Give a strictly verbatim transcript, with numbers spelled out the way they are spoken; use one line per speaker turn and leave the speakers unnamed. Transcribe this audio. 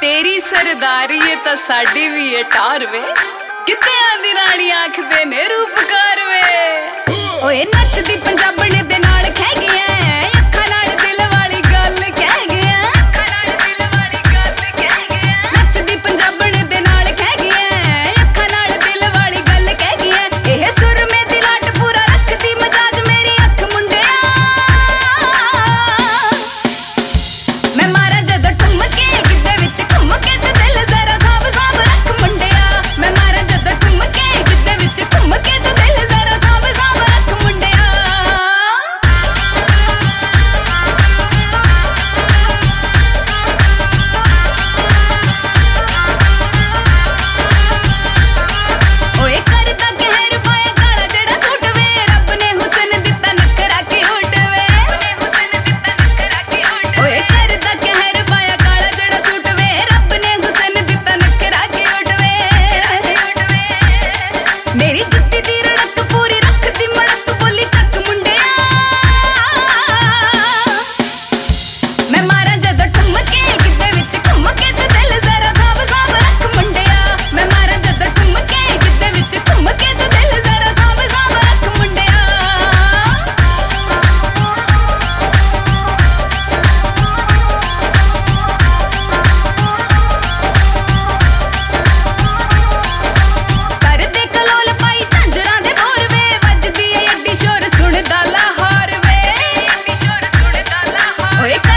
तेरी सरदारी है तो साडी भी है टार वे किते आंदी रानी आखदे ने रूपकार वे ओए नचदी पंजाबणे दे नाल खै गया अखां नाल दिल वाली गल कह गया अखां नाल दिल वाली गल कह गया नचदी पंजाबणे दे नाल खै गया अखां नाल दिल वाली गल कह गया एह सुर में दिलाट पूरा रखदी मजाज मेरी अख मुंडिया मैं मारा जद ठुमके गिद्दे विच घुम के ते दिल जरा साब साब रख मुंडिया मैं मारा जद ठुमके गिद्दे विच घुम के ते दिल जरा साब साब रख मुंडिया ओए करदा कहर पाया काला जड़ा सूट वे रब ने हुस्न दिता नखरा के होट वे ओए करदा कहर पाया काला जड़ा सूट वे रब ने हुस्न दिता नखरा के होट वे मेरी जुत्ती दी रड़क पूरी रखदी मड़क बोली तक मुंडिया मैं मारा जद ठुमके गिद्दे विच घुम के ते दिल जरा साब साब रख मुंडिया मैं मारा जद ठुमके गिद्दे विच घुम के ते दिल जरा साब साब रख मुंडिया करदे कलोल पाई झांजरां दे बोर वे वजदी ऐ अड्डी शोर सुणदा लाहौर वे अड्डी शोर सुणदा लाहौर ओए